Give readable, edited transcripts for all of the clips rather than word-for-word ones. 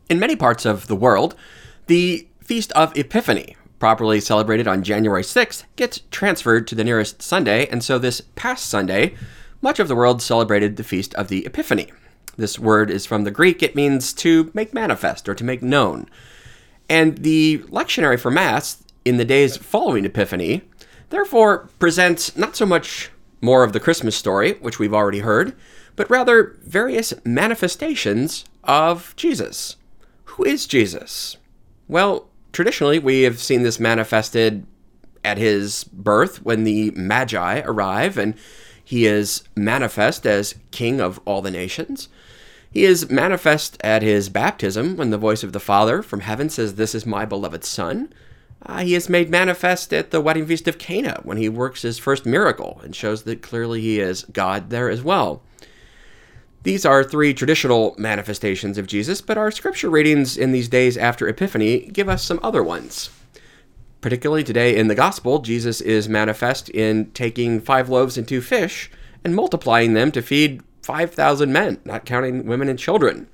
In many parts of the world, the Feast of Epiphany, properly celebrated on January 6th, gets transferred to the nearest Sunday, and so this past Sunday, much of the world celebrated the Feast of the Epiphany. This word is from the Greek. It means to make manifest or to make known. And the lectionary for Mass in the days following Epiphany, therefore, presents not so much more of the Christmas story, which we've already heard, but rather various manifestations of Jesus. Who is Jesus? Well, traditionally, we have seen this manifested at his birth when the Magi arrive, and he is manifest as King of all the nations. He is manifest at his baptism when the voice of the Father from heaven says, "This is my beloved Son." He is made manifest at the wedding feast of Cana when he works his first miracle and shows that clearly he is God there as well. These are three traditional manifestations of Jesus, but our scripture readings in these days after Epiphany give us some other ones. Particularly today in the Gospel, Jesus is manifest in taking 5 loaves and 2 fish and multiplying them to feed 5,000 men, not counting women and children.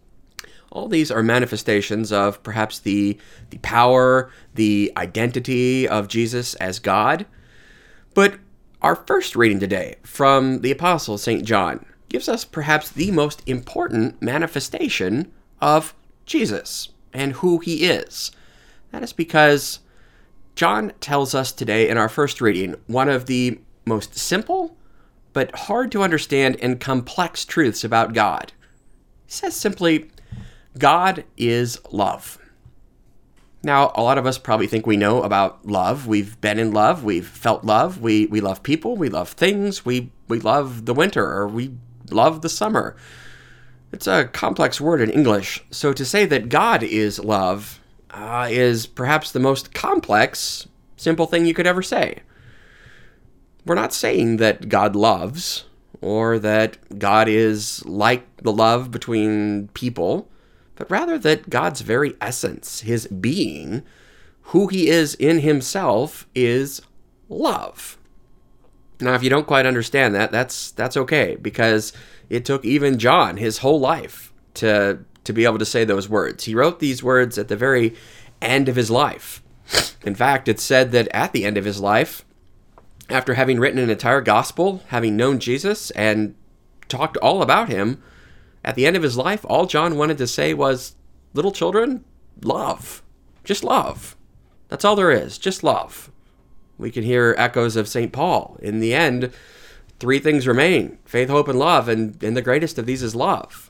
All these are manifestations of perhaps the power, the identity of Jesus as God. But our first reading today from the Apostle St. John gives us perhaps the most important manifestation of Jesus and who he is. That is because John tells us today in our first reading one of the most simple but hard to understand and complex truths about God. He says simply, God is love. Now, a lot of us probably think we know about love. We've been in love. We've felt love. We love people. We love things. We love the winter, or we love the summer. It's a complex word in English, so to say that God is love is perhaps the most complex, simple thing you could ever say. We're not saying that God loves, or that God is like the love between people, but rather that God's very essence, his being, who he is in himself, is love. Now, if you don't quite understand that, that's okay, because it took even John his whole life to be able to say those words. He wrote these words at the very end of his life. In fact, it's said that at the end of his life, after having written an entire gospel, having known Jesus and talked all about him, at the end of his life, all John wanted to say was, "Little children, love. Just love. That's all there is, just love." We can hear echoes of St. Paul. In the end, 3 things remain: faith, hope, and love, and the greatest of these is love.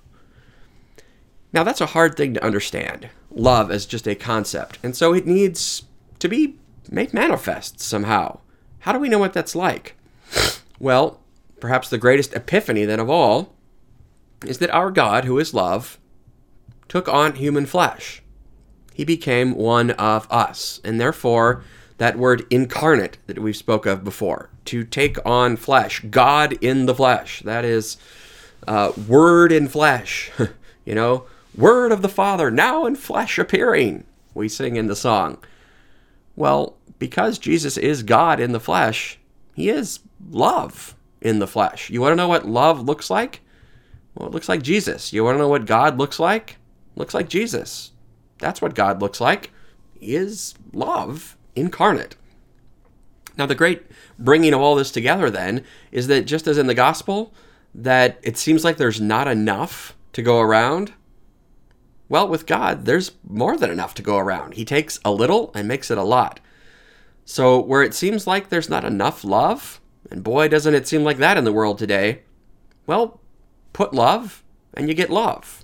Now, that's a hard thing to understand, love as just a concept, and so it needs to be made manifest somehow. How do we know what that's like? Well, perhaps the greatest epiphany then of all is that our God, who is love, took on human flesh. He became one of us, and therefore that word incarnate that we've spoke of before, to take on flesh, God in the flesh, that is word in flesh, word of the Father, now in flesh appearing, we sing in the song. Well, because Jesus is God in the flesh, he is love in the flesh. You want to know what love looks like? Well, it looks like Jesus. You want to know what God looks like? Looks like Jesus. That's what God looks like. He is love incarnate. Now, the great bringing of all this together then is that just as in the gospel, that it seems like there's not enough to go around. Well, with God, there's more than enough to go around. He takes a little and makes it a lot. So where it seems like there's not enough love, and boy, doesn't it seem like that in the world today, well, put love and you get love.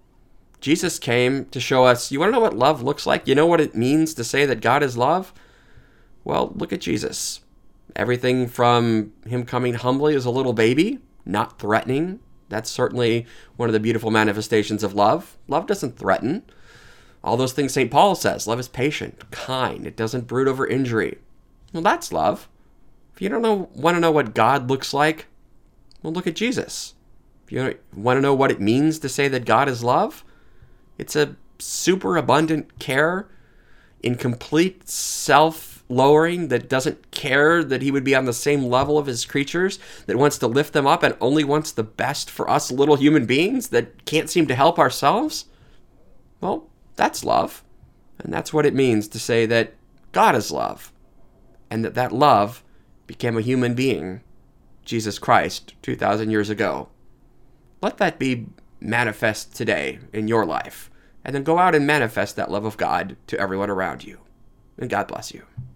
Jesus came to show us, you want to know what love looks like? You know what it means to say that God is love? Well, look at Jesus. Everything from him coming humbly as a little baby, not threatening. That's certainly one of the beautiful manifestations of love. Love doesn't threaten. All those things St. Paul says. Love is patient, kind. It doesn't brood over injury. Well, that's love. If you want to know what God looks like, well, look at Jesus. If you want to know what it means to say that God is love, it's a superabundant care in complete self-lowering that doesn't care that he would be on the same level of his creatures, that wants to lift them up and only wants the best for us little human beings that can't seem to help ourselves. Well, that's love. And that's what it means to say that God is love. And that love became a human being, Jesus Christ, 2,000 years ago. Let that be manifest today in your life. And then go out and manifest that love of God to everyone around you. And God bless you.